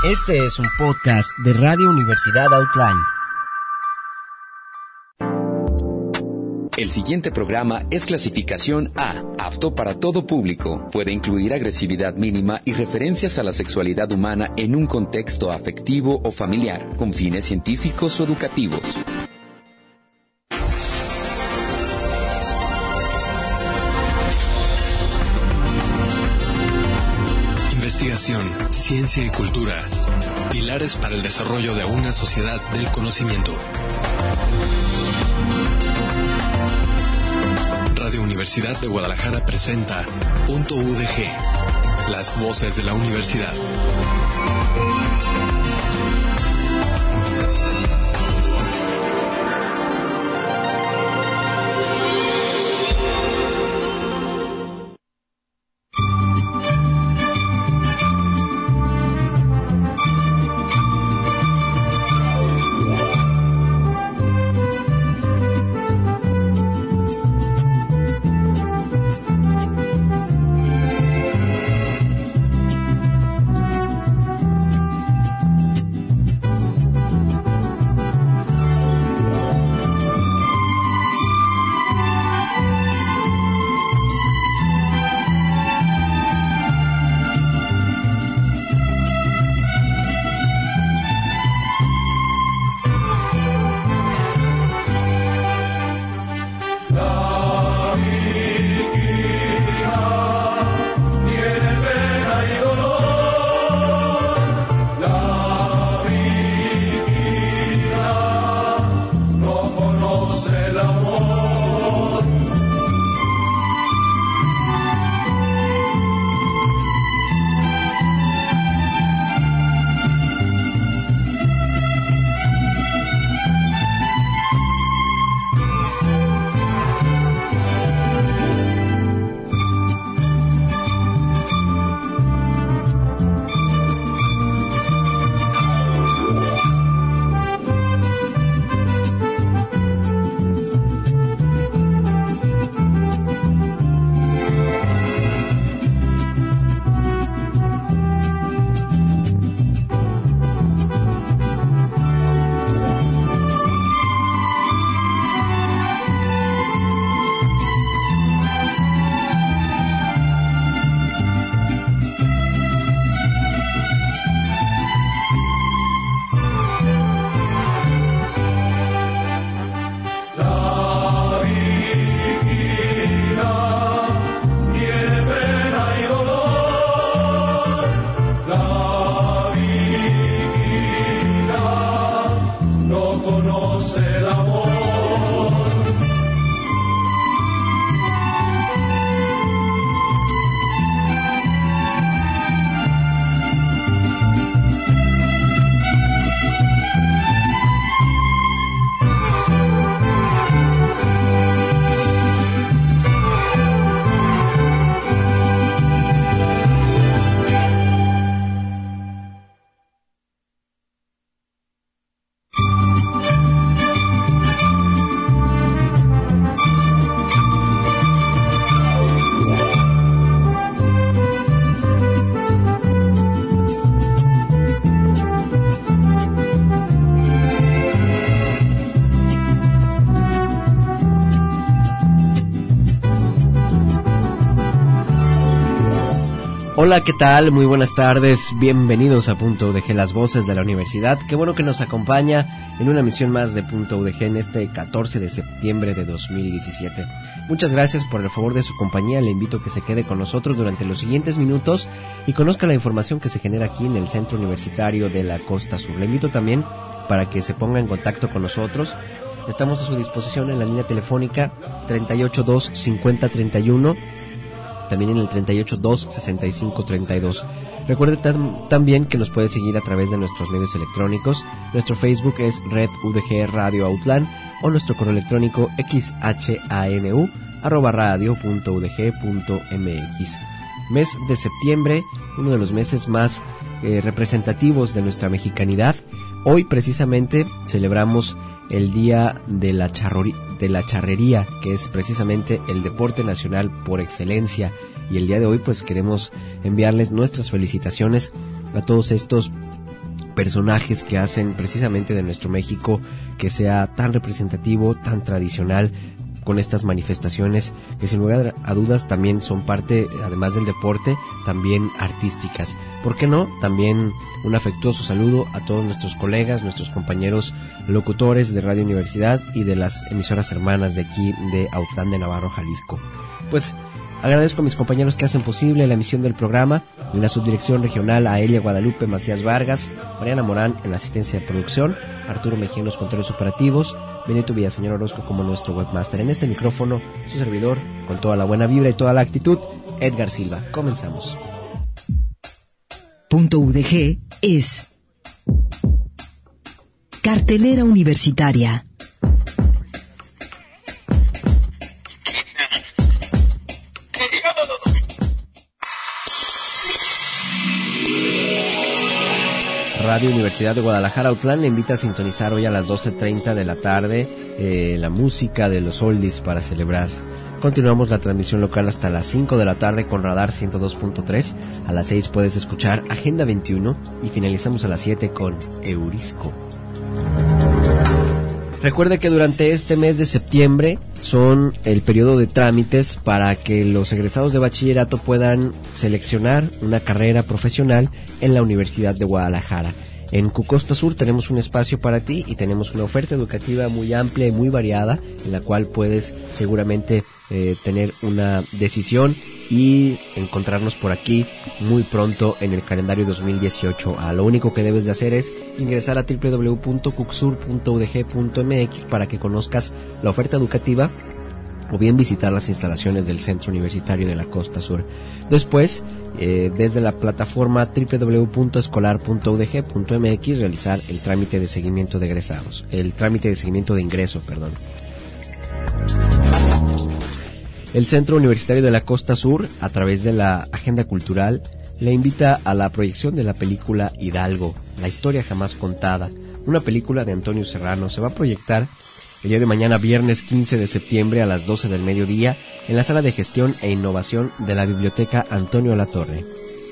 Este es un podcast de Radio Universidad Outline. El siguiente programa es clasificación A, apto para todo público. Puede incluir agresividad mínima y referencias a la sexualidad humana en un contexto afectivo o familiar, con fines científicos o educativos. Investigación, ciencia y cultura. Pilares para el desarrollo de una sociedad del conocimiento. Radio Universidad de Guadalajara presenta .udg, las voces de la universidad. Hola, ¿qué tal? Muy buenas tardes, bienvenidos a .udg, las voces de la universidad. Qué bueno que nos acompaña en una emisión más de .udg en este 14 de septiembre de 2017. Muchas gracias por el favor de su compañía, le invito a que se quede con nosotros durante los siguientes minutos y conozca la información que se genera aquí en el Centro Universitario de la Costa Sur. Le invito también para que se ponga en contacto con nosotros. Estamos a su disposición en la línea telefónica 382-5031, también en el 382-6532. Recuerde también que nos puede seguir a través de nuestros medios electrónicos. Nuestro Facebook es Red UDG Radio Outland o nuestro correo electrónico xhanu@radio.udg.mx. Mes de septiembre, uno de los meses más representativos de nuestra mexicanidad. Hoy precisamente celebramos el Día de la Charrería, que es precisamente el deporte nacional por excelencia. Y el día de hoy pues queremos enviarles nuestras felicitaciones a todos estos personajes que hacen precisamente de nuestro México que sea tan representativo, tan tradicional, con estas manifestaciones que sin lugar a dudas también son parte, además del deporte, también artísticas. ¿Por qué no? También un afectuoso saludo a todos nuestros colegas, nuestros compañeros locutores de Radio Universidad y de las emisoras hermanas de aquí de Autlán de Navarro, Jalisco. Pues agradezco a mis compañeros que hacen posible la emisión del programa, en la subdirección regional a Elia Guadalupe Macías Vargas, Mariana Morán en la asistencia de producción, Arturo Mejía en los controles operativos, Benito Villaseñor Orozco como nuestro webmaster. En este micrófono, su servidor, con toda la buena vibra y toda la actitud, Edgar Silva. Comenzamos. Punto UDG es Cartelera Universitaria. Radio Universidad de Guadalajara Autlán le invita a sintonizar hoy a las 12:30 de la tarde la música de los oldies para celebrar. Continuamos la transmisión local hasta las 5 de la tarde con Radar 102.3. A las 6 puedes escuchar Agenda 21 y finalizamos a las 7 con Eurisco. Recuerde que durante este mes de septiembre son el periodo de trámites para que los egresados de bachillerato puedan seleccionar una carrera profesional en la Universidad de Guadalajara. En Cucosta Sur tenemos un espacio para ti y tenemos una oferta educativa muy amplia y muy variada en la cual puedes seguramente tener una decisión y encontrarnos por aquí muy pronto en el calendario 2018. Lo único que debes de hacer es ingresar a www.cucsur.udg.mx para que conozcas la oferta educativa o bien visitar las instalaciones del Centro Universitario de la Costa Sur. Después, desde la plataforma www.escolar.udg.mx realizar el trámite de seguimiento de egresados, el trámite de seguimiento de ingreso, perdón. El Centro Universitario de la Costa Sur, a través de la Agenda Cultural, le invita a la proyección de la película Hidalgo, la historia jamás contada, una película de Antonio Serrano. Se va a proyectar el día de mañana, viernes 15 de septiembre a las 12 del mediodía, en la Sala de Gestión e Innovación de la Biblioteca Antonio Latorre.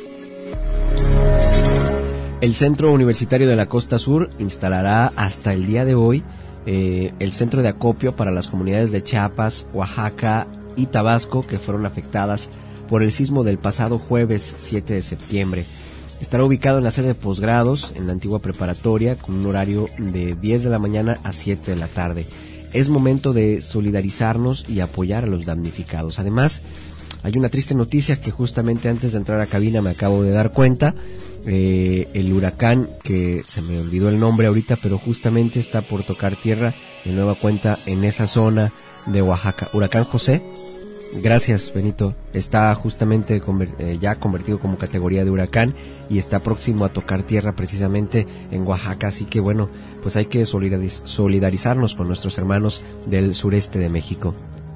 El Centro Universitario de la Costa Sur instalará hasta el día de hoy el centro de acopio para las comunidades de Chiapas, Oaxaca y Tabasco que fueron afectadas por el sismo del pasado jueves 7 de septiembre. Estará ubicado en la sede de posgrados, en la antigua preparatoria, con un horario de 10 de la mañana a 7 de la tarde. Es momento de solidarizarnos y apoyar a los damnificados. Además, hay una triste noticia que justamente antes de entrar a cabina me acabo de dar cuenta. El huracán, que se me olvidó el nombre ahorita, pero justamente está por tocar tierra de nueva cuenta en esa zona de Oaxaca. Huracán José. Gracias, Benito. Está justamente ya convertido como categoría de huracán y está próximo a tocar tierra precisamente en Oaxaca. Así que bueno, pues hay que solidarizarnos con nuestros hermanos del sureste de México.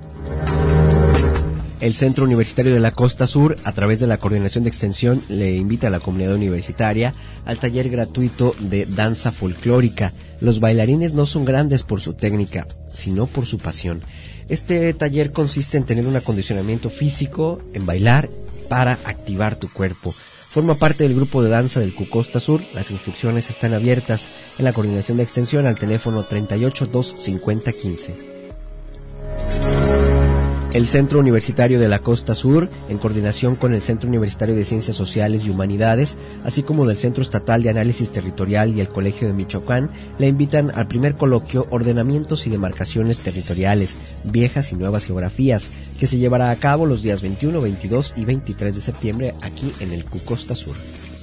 El Centro Universitario de la Costa Sur, a través de la Coordinación de Extensión, le invita a la comunidad universitaria al taller gratuito de danza folclórica. Los bailarines no son grandes por su técnica, sino por su pasión. Este taller consiste en tener un acondicionamiento físico, en bailar para activar tu cuerpo. Forma parte del grupo de danza del Cucosta Sur. Las inscripciones están abiertas en la Coordinación de Extensión al teléfono 38-250-15. El Centro Universitario de la Costa Sur, en coordinación con el Centro Universitario de Ciencias Sociales y Humanidades, así como del Centro Estatal de Análisis Territorial y el Colegio de Michoacán, le invitan al primer coloquio Ordenamientos y Demarcaciones Territoriales, Viejas y Nuevas Geografías, que se llevará a cabo los días 21, 22 y 23 de septiembre aquí en el Cucosta Sur.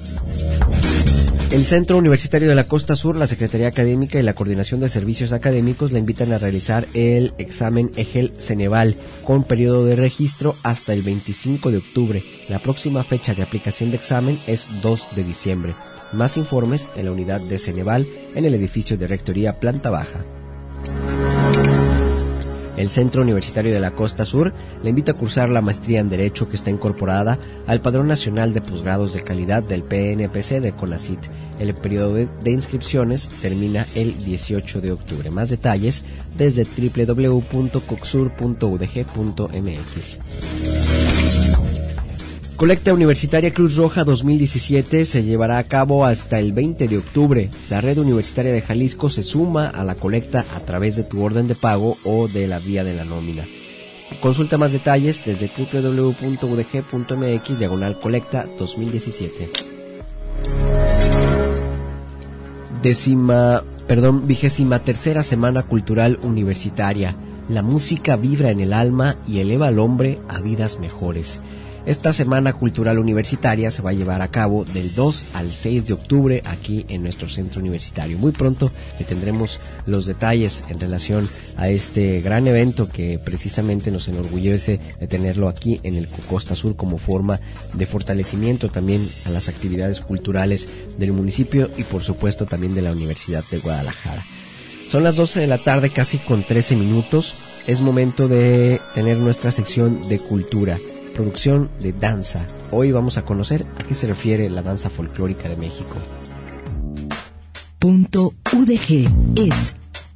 El Centro Universitario de la Costa Sur, la Secretaría Académica y la Coordinación de Servicios Académicos le invitan a realizar el examen EGEL-Ceneval con periodo de registro hasta el 25 de octubre. La próxima fecha de aplicación de examen es 2 de diciembre. Más informes en la unidad de Ceneval en el edificio de Rectoría Planta Baja. El Centro Universitario de la Costa Sur le invita a cursar la maestría en Derecho que está incorporada al Padrón Nacional de Posgrados de Calidad del PNPC de CONACYT. El periodo de inscripciones termina el 18 de octubre. Más detalles desde www.cucsur.udg.mx. Colecta Universitaria Cruz Roja 2017 se llevará a cabo hasta el 20 de octubre. La Red Universitaria de Jalisco se suma a la colecta a través de tu orden de pago o de la vía de la nómina. Consulta más detalles desde www.udg.mx/colecta 2017. 23ª Semana Cultural Universitaria. La música vibra en el alma y eleva al hombre a vidas mejores. Esta Semana Cultural Universitaria se va a llevar a cabo del 2 al 6 de octubre aquí en nuestro centro universitario. Muy pronto le tendremos los detalles en relación a este gran evento que precisamente nos enorgullece de tenerlo aquí en el Costa Sur como forma de fortalecimiento también a las actividades culturales del municipio y por supuesto también de la Universidad de Guadalajara. Son las 12 de la tarde, casi con 13 minutos. Es momento de tener nuestra sección de cultura. Producción de danza. Hoy vamos a conocer a qué se refiere la danza folclórica de México. Punto UDG es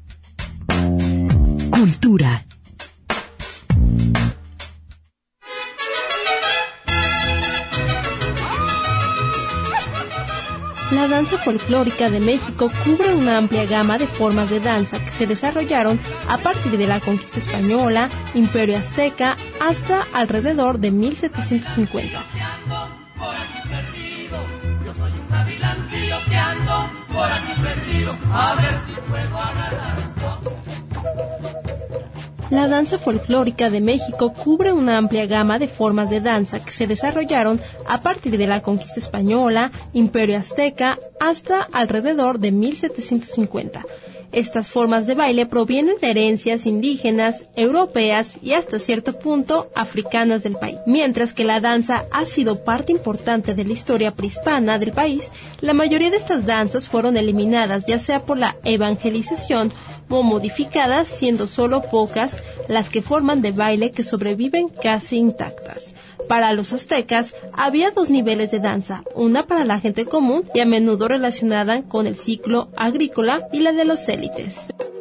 cultura. La danza folclórica de México cubre una amplia gama de formas de danza que se desarrollaron a partir de la conquista española, Imperio Azteca, hasta alrededor de 1750. La danza folclórica de México cubre una amplia gama de formas de danza que se desarrollaron a partir de la conquista española, Imperio Azteca, hasta alrededor de 1750. Estas formas de baile provienen de herencias indígenas, europeas y hasta cierto punto africanas del país. Mientras que la danza ha sido parte importante de la historia prehispana del país, la mayoría de estas danzas fueron eliminadas ya sea por la evangelización o modificadas, siendo solo pocas las que forman de baile que sobreviven casi intactas. Para los aztecas había dos niveles de danza, una para la gente común y a menudo relacionada con el ciclo agrícola y la de los élites.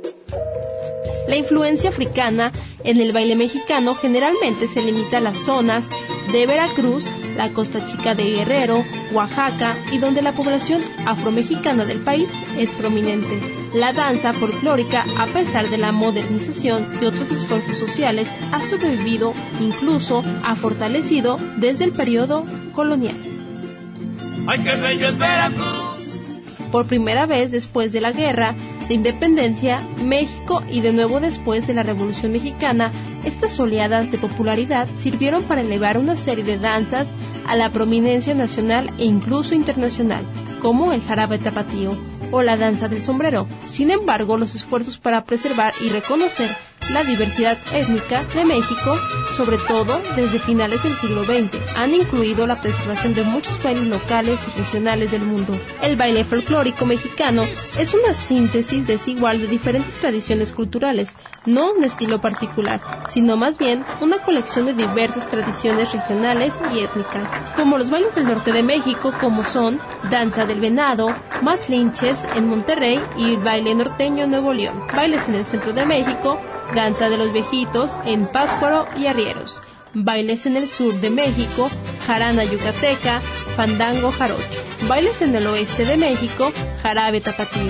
La influencia africana en el baile mexicano generalmente se limita a las zonas de Veracruz, la Costa Chica de Guerrero, Oaxaca y donde la población afromexicana del país es prominente. La danza folclórica, a pesar de la modernización y otros esfuerzos sociales, ha sobrevivido, incluso ha fortalecido desde el periodo colonial. ¡Ay, qué bello es Veracruz! Por primera vez después de la Guerra de Independencia, México y de nuevo después de la Revolución Mexicana, estas oleadas de popularidad sirvieron para elevar una serie de danzas a la prominencia nacional e incluso internacional, como el jarabe tapatío o la danza del sombrero. Sin embargo, los esfuerzos para preservar y reconocer la diversidad étnica de México, sobre todo desde finales del siglo XX, han incluido la preservación de muchos bailes locales y regionales del mundo. El baile folclórico mexicano es una síntesis desigual de diferentes tradiciones culturales, no un estilo particular, sino más bien una colección de diversas tradiciones regionales y étnicas, como los bailes del norte de México, como son danza del venado, matlinches en Monterrey y el baile norteño en Nuevo León, bailes en el centro de México, danza de los viejitos en Pátzcuaro y Arrieros, bailes en el sur de México, jarana yucateca, fandango jarocho, bailes en el oeste de México, jarabe tapatío.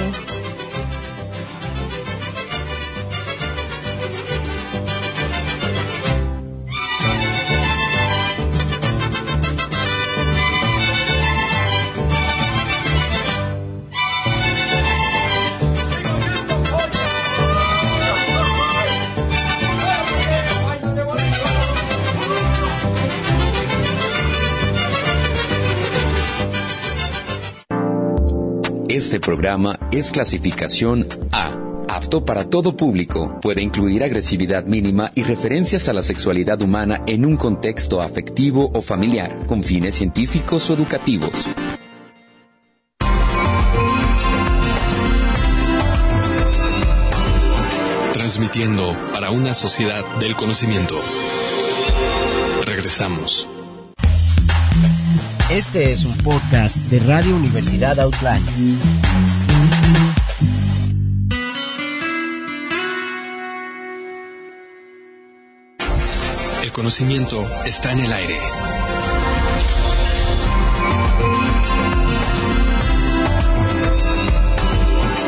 Este programa es clasificación A, apto para todo público. Puede incluir agresividad mínima y referencias a la sexualidad humana en un contexto afectivo o familiar, con fines científicos o educativos. Transmitiendo para una sociedad del conocimiento. Regresamos. Este es un podcast de Radio Universidad Outline. El conocimiento está en el aire.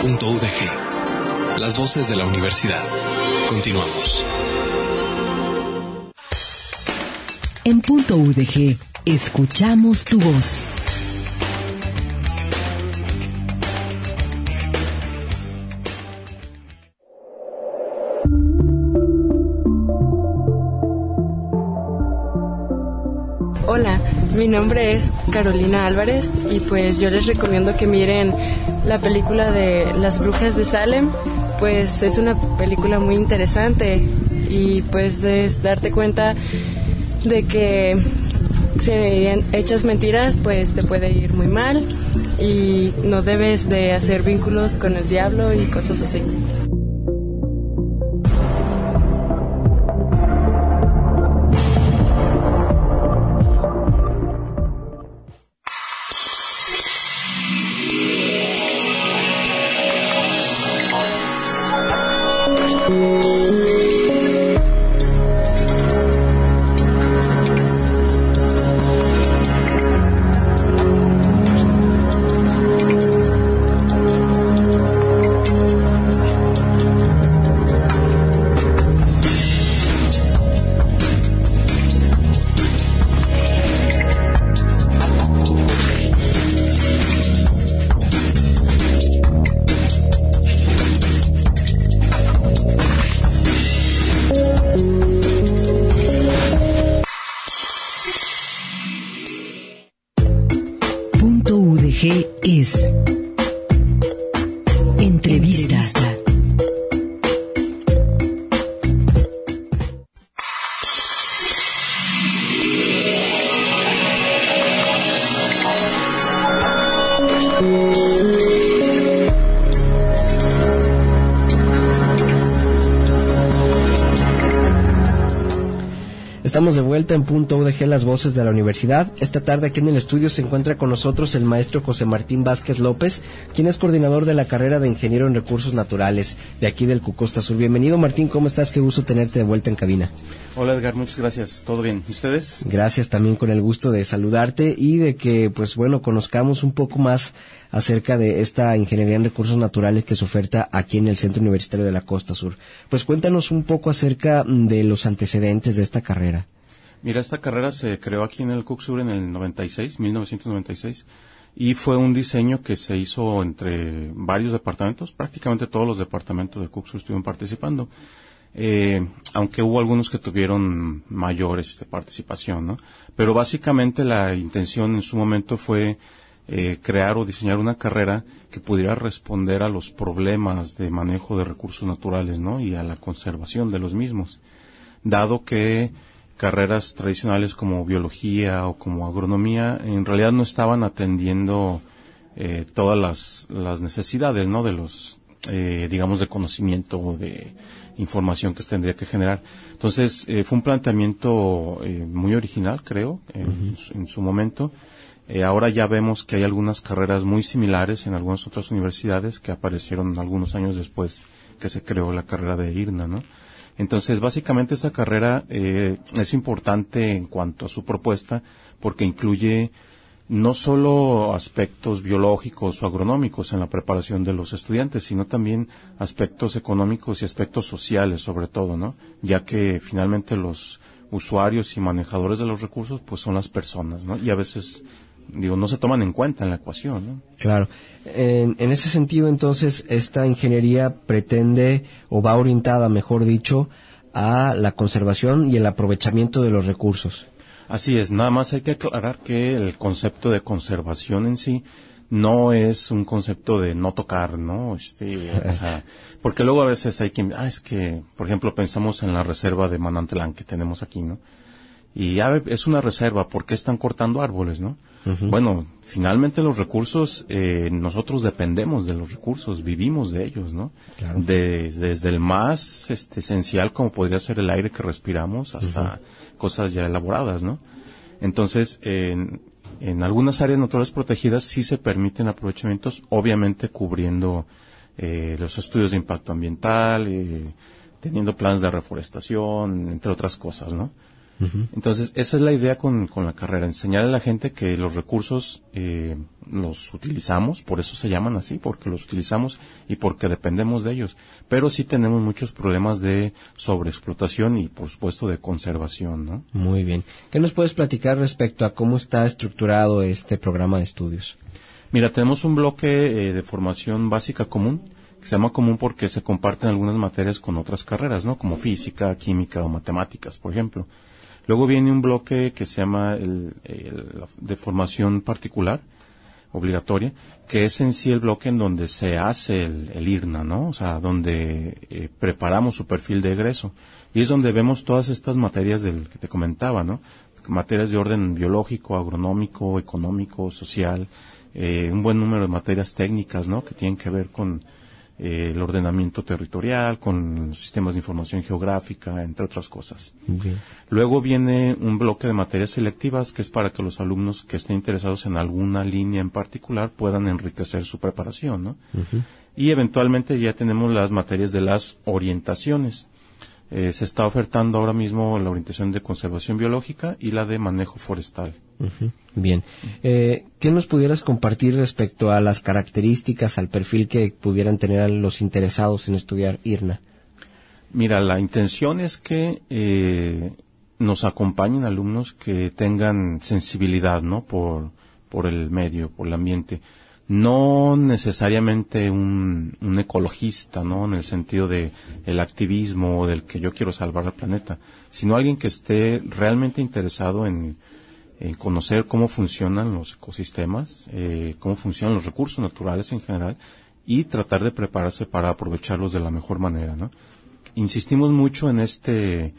Las voces de la universidad. Continuamos. En Punto UDG, escuchamos tu voz. Hola, mi nombre es Carolina Álvarez y pues yo les recomiendo que miren la película de Las Brujas de Salem, pues es una película muy interesante y pues es darte cuenta de que si echas mentiras pues te puede ir muy mal y no debes de hacer vínculos con el diablo y cosas así. UDG es Entrevista. Estamos de vuelta en Punto UDG, las voces de la universidad. Esta tarde aquí en el estudio se encuentra con nosotros el maestro José Martín Vázquez López, quien es coordinador de la carrera de Ingeniero en Recursos Naturales de aquí del Costa Sur. Bienvenido, Martín, ¿cómo estás? Qué gusto tenerte de vuelta en cabina. Hola, Edgar, muchas gracias. ¿Todo bien? ¿Y ustedes? Gracias, también con el gusto de saludarte y de que, pues bueno, conozcamos un poco más acerca de esta ingeniería en recursos naturales que se oferta aquí en el Centro Universitario de la Costa Sur. Pues cuéntanos un poco acerca de los antecedentes de esta carrera. Mira, esta carrera se creó aquí en el Cook Sur en el 1996, y fue un diseño que se hizo entre varios departamentos, prácticamente todos los departamentos de Cook Sur estuvieron participando, aunque hubo algunos que tuvieron mayores participación, ¿no? Pero básicamente la intención en su momento fue crear o diseñar una carrera que pudiera responder a los problemas de manejo de recursos naturales, ¿no? Y a la conservación de los mismos, dado que carreras tradicionales como biología o como agronomía en realidad no estaban atendiendo todas las necesidades, ¿no? De los, digamos, de conocimiento o de información que se tendría que generar. Entonces, fue un planteamiento muy original, creo, en su momento. Ahora ya vemos que hay algunas carreras muy similares en algunas otras universidades que aparecieron algunos años después que se creó la carrera de IRNA, ¿no? Entonces, básicamente esta carrera es importante en cuanto a su propuesta porque incluye no solo aspectos biológicos o agronómicos en la preparación de los estudiantes, sino también aspectos económicos y aspectos sociales sobre todo, ¿no? Ya que finalmente los usuarios y manejadores de los recursos pues son las personas, ¿no? Y a veces no se toman en cuenta en la ecuación, ¿no? Claro. En ese sentido, entonces, esta ingeniería pretende, o va orientada, mejor dicho, a la conservación y el aprovechamiento de los recursos. Así es. Nada más hay que aclarar que el concepto de conservación en sí no es un concepto de no tocar, ¿no? O sea, porque luego a veces hay quien, es que, por ejemplo, pensamos en la reserva de Manantlán que tenemos aquí, ¿no? Y es una reserva, ¿por qué están cortando árboles, no? Bueno, finalmente los recursos, nosotros dependemos de los recursos, vivimos de ellos, ¿no? Claro. Desde el más esencial, como podría ser el aire que respiramos, hasta cosas ya elaboradas, ¿no? Entonces, en algunas áreas naturales protegidas sí se permiten aprovechamientos, obviamente cubriendo los estudios de impacto ambiental, teniendo planes de reforestación, entre otras cosas, ¿no? Entonces, esa es la idea con la carrera, enseñarle a la gente que los recursos los utilizamos, por eso se llaman así, porque los utilizamos y porque dependemos de ellos. Pero sí tenemos muchos problemas de sobreexplotación y, por supuesto, de conservación, ¿no? Muy bien. ¿Qué nos puedes platicar respecto a cómo está estructurado este programa de estudios? Mira, tenemos un bloque de formación básica común, que se llama común porque se comparten algunas materias con otras carreras, ¿no? Como física, química o matemáticas, por ejemplo. Luego viene un bloque que se llama de formación particular, obligatoria, que es en sí el bloque en donde se hace el IRNA, ¿no? O sea, donde preparamos su perfil de egreso. Y es donde vemos todas estas materias del que te comentaba, ¿no? Materias de orden biológico, agronómico, económico, social, un buen número de materias técnicas, ¿no? Que tienen que ver con el ordenamiento territorial, con sistemas de información geográfica, entre otras cosas. Bien. Luego viene un bloque de materias selectivas que es para que los alumnos que estén interesados en alguna línea en particular puedan enriquecer su preparación, ¿no? Y eventualmente ya tenemos las materias de las orientaciones. Se está ofertando ahora mismo la orientación de conservación biológica y la de manejo forestal. Bien. ¿Qué nos pudieras compartir respecto a las características, al perfil que pudieran tener los interesados en estudiar IRNA? Mira, la intención es que nos acompañen alumnos que tengan sensibilidad, ¿no? Por el medio, por el ambiente. No necesariamente un ecologista, ¿no? En el sentido de el activismo o del que yo quiero salvar al planeta, sino alguien que esté realmente interesado en conocer cómo funcionan los ecosistemas, cómo funcionan los recursos naturales en general y tratar de prepararse para aprovecharlos de la mejor manera, ¿no? Insistimos mucho en este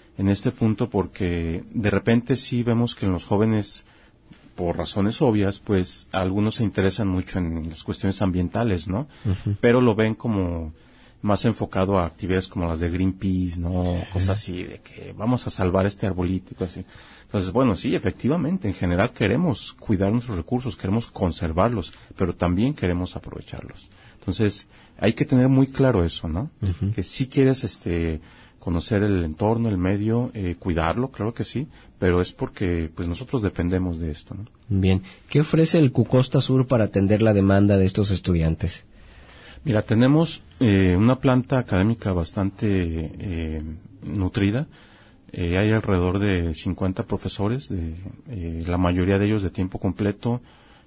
punto porque de repente sí vemos que en los jóvenes, por razones obvias, pues algunos se interesan mucho en las cuestiones ambientales, ¿no? Pero lo ven como más enfocado a actividades como las de Greenpeace, ¿no? Cosas así, de que vamos a salvar este arbolito y cosas así. Entonces, bueno, sí, efectivamente, en general queremos cuidar nuestros recursos, queremos conservarlos, pero también queremos aprovecharlos. Entonces, hay que tener muy claro eso, ¿no? Que si quieres, conocer el entorno, el medio, cuidarlo, claro que sí, pero es porque, pues, nosotros dependemos de esto, ¿no? Bien. ¿Qué ofrece el Cucosta Sur para atender la demanda de estos estudiantes? Mira, tenemos una planta académica bastante nutrida. Hay alrededor de 50 profesores, la mayoría de ellos de tiempo completo,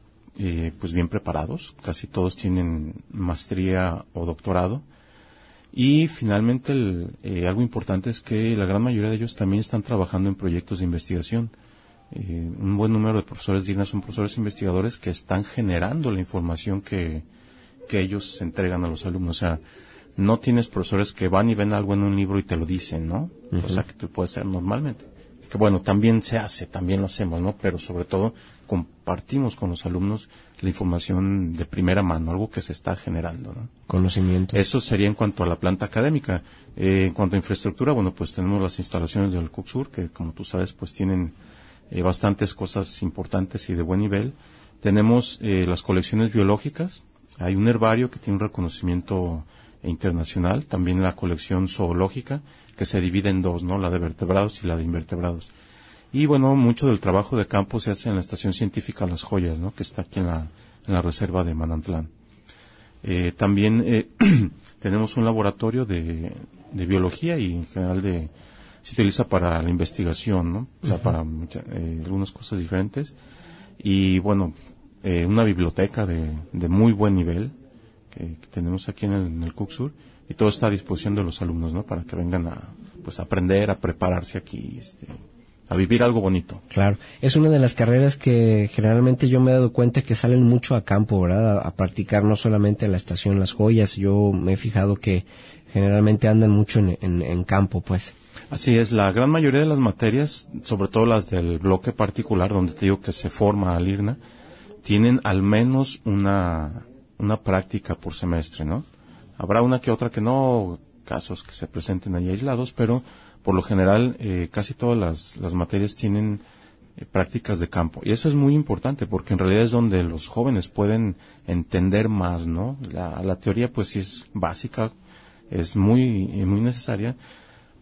pues bien preparados. Casi todos tienen maestría o doctorado. Y finalmente algo importante es que la gran mayoría de ellos también están trabajando en proyectos de investigación. Un buen número de profesores dignos son profesores investigadores que están generando la información que ellos entregan a los alumnos. O sea, no tienes profesores que van y ven algo en un libro y te lo dicen, ¿no? O sea, que tú puedes hacer normalmente. Que bueno, también se hace, también lo hacemos, ¿no? Pero sobre todo compartimos con los alumnos la información de primera mano, algo que se está generando, ¿no? Conocimiento. Eso sería en cuanto a la planta académica. En cuanto a infraestructura, bueno, pues tenemos las instalaciones del CUCSUR, que como tú sabes, pues tienen bastantes cosas importantes y de buen nivel. Tenemos las colecciones biológicas. Hay un herbario que tiene un reconocimiento internacional, también la colección zoológica, que se divide en dos, ¿no? La de vertebrados y la de invertebrados. Y bueno, mucho del trabajo de campo se hace en la Estación Científica Las Joyas, ¿no? Que está aquí en la reserva de Manantlán. También tenemos un laboratorio de biología y en general se utiliza para la investigación, ¿no? O sea, para algunas cosas diferentes. Y bueno, una biblioteca de muy buen nivel que tenemos aquí en el CUCSUR, y todo está a disposición de los alumnos, ¿no? Para que vengan a aprender, a prepararse aquí, a vivir algo bonito. Claro, es una de las carreras que generalmente yo me he dado cuenta que salen mucho a campo, ¿verdad? A practicar no solamente en la Estación Las Joyas. Yo me he fijado que generalmente andan mucho en campo, pues. Así es, la gran mayoría de las materias, sobre todo las del bloque particular, donde te digo que se forma al IRNA, tienen al menos una práctica por semestre, ¿no? Habrá una que otra que no, casos que se presenten ahí aislados, pero por lo general casi todas las materias tienen prácticas de campo. Y eso es muy importante porque en realidad es donde los jóvenes pueden entender más, ¿no? La teoría pues sí es básica, es muy necesaria,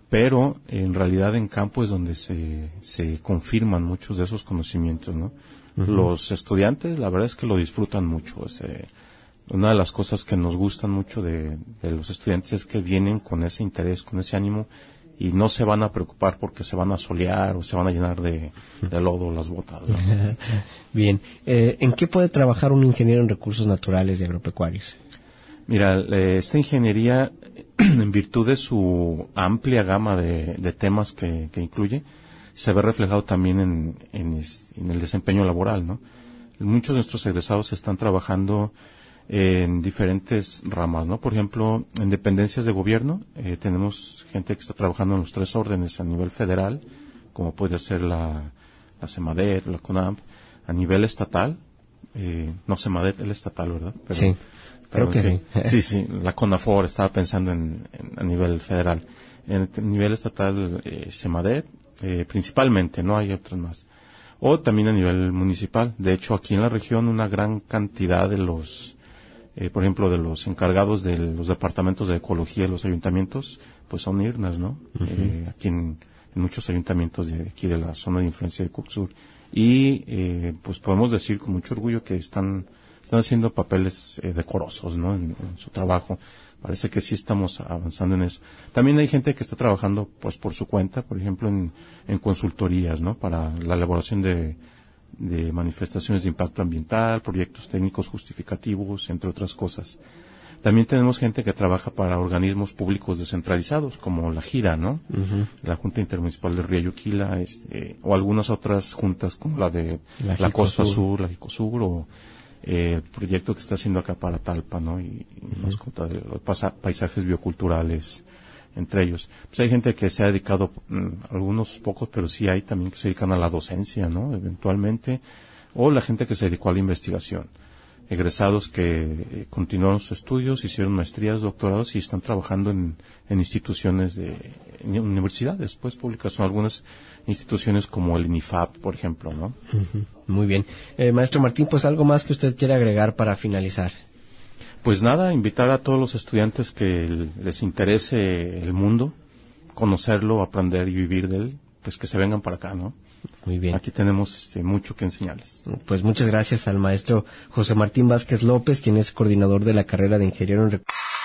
pero en realidad en campo es donde se confirman muchos de esos conocimientos, ¿no? Los estudiantes, la verdad es que lo disfrutan mucho. Una de las cosas que nos gustan mucho de los estudiantes es que vienen con ese interés, con ese ánimo, y no se van a preocupar porque se van a solear o se van a llenar de lodo las botas, ¿no? Bien. ¿En qué puede trabajar un ingeniero en recursos naturales y agropecuarios? Mira, esta ingeniería, en virtud de su amplia gama de temas que incluye, se ve reflejado también en el desempeño laboral, ¿no? Muchos de nuestros egresados están trabajando en diferentes ramas, ¿no? Por ejemplo, en dependencias de gobierno, tenemos gente que está trabajando en los 3 órdenes a nivel federal, como puede ser la CEMADET, la CONAMP, a nivel estatal, no CEMADET, el estatal, ¿verdad? Pero, sí, creo que sí. Sí, la CONAFOR, estaba pensando a nivel federal. En nivel estatal, CEMADET, principalmente, no hay otras más. O también a nivel municipal. De hecho, aquí en la región una gran cantidad de los, por ejemplo, de los encargados de los departamentos de ecología de los ayuntamientos, pues son IRNAS, ¿no? Aquí en muchos ayuntamientos de aquí de la zona de influencia de Cucsur. Y pues podemos decir con mucho orgullo que están haciendo papeles decorosos, ¿no? En su trabajo. Parece que sí estamos avanzando en eso. También hay gente que está trabajando pues por su cuenta, por ejemplo en consultorías, ¿no? Para la elaboración de manifestaciones de impacto ambiental, proyectos técnicos justificativos, entre otras cosas. También tenemos gente que trabaja para organismos públicos descentralizados, como la JIRA, ¿no? La Junta Intermunicipal de Río Yuquila, o algunas otras juntas como la de la Costa Sur, la Jicosur, o el proyecto que está haciendo acá para Talpa, ¿no? Y mascota de los paisajes bioculturales, entre ellos. Pues hay gente que se ha dedicado, algunos pocos, pero sí hay también que se dedican a la docencia, ¿no? Eventualmente, o la gente que se dedicó a la investigación. Egresados que continuaron sus estudios, hicieron maestrías, doctorados y están trabajando en instituciones en universidades, pues públicas, son algunas instituciones como el INIFAP, por ejemplo, ¿no? Muy bien. Maestro Martín, pues algo más que usted quiera agregar para finalizar. Pues nada, invitar a todos los estudiantes que les interese el mundo, conocerlo, aprender y vivir de él, pues que se vengan para acá, ¿no? Muy bien. Aquí tenemos mucho que enseñarles. Pues muchas gracias al maestro José Martín Vázquez López, quien es coordinador de la carrera de Ingeniero en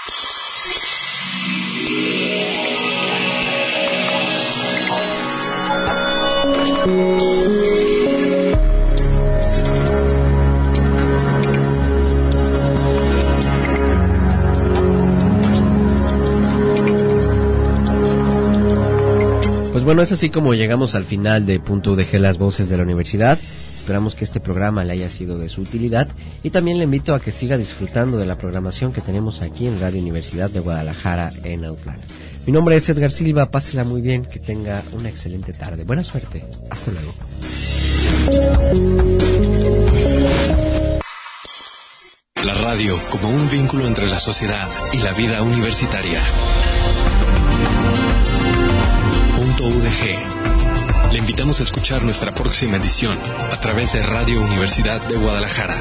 Bueno, es así como llegamos al final de Punto UDG, las voces de la universidad. Esperamos que este programa le haya sido de su utilidad y también le invito a que siga disfrutando de la programación que tenemos aquí en Radio Universidad de Guadalajara en Autlán. Mi nombre es Edgar Silva, pásela muy bien, que tenga una excelente tarde. Buena suerte, hasta luego. La radio como un vínculo entre la sociedad y la vida universitaria. UDG. Le invitamos a escuchar nuestra próxima edición a través de Radio Universidad de Guadalajara.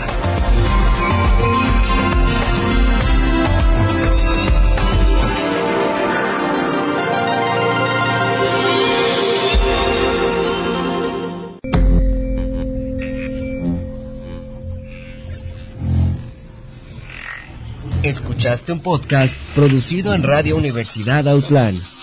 Escuchaste un podcast producido en Radio Universidad Autlán.